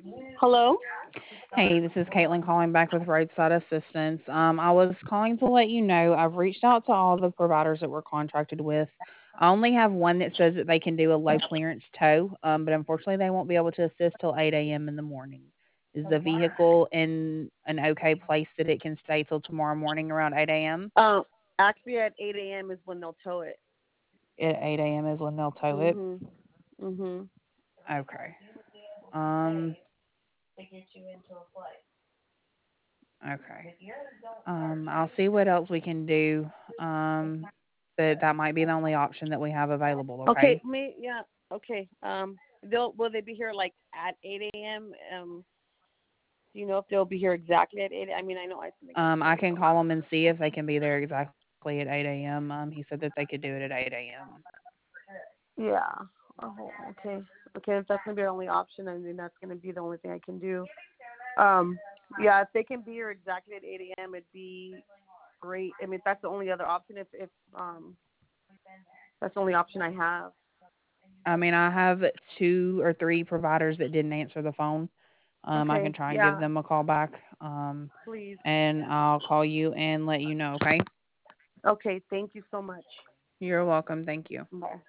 Hello? Hey, this is Caitlin calling back with Roadside Assistance. I was calling to let you know I've reached out to all the providers that we're contracted with. I only have one that says that they can do a low clearance tow, but unfortunately they won't be able to assist till 8 a.m. in the morning. Is the vehicle in an okay place that it can stay till tomorrow morning around 8 a.m.? Um, Actually, at 8 a.m. is when they'll tow it. At 8 a.m. is when they'll tow it. Mhm. Mhm. Okay. Um. Okay. I'll see what else we can do. Um, but that might be the only option that we have available. Okay. Okay. Yeah. Okay. They'll will they be here like at 8 a.m.? Do you know if they'll be here exactly at 8? I mean, I know I think it's I like can call them and see if they can be there exactly at 8 a.m. He said that they could do it at 8 a.m. yeah. Oh, okay. Okay, if that's gonna be our only option, I mean that's gonna be the only thing I can do. Um, yeah, if they can be here exactly at 8 a.m., it'd be great. I mean, if that's the only other option. If that's the only option I have. I mean, I have two or three providers that didn't answer the phone. I can Okay. try and give Yeah. them a call back. Please. And I'll call you and let you know. Okay. Okay. Thank you so much. You're welcome. Thank you. Bye.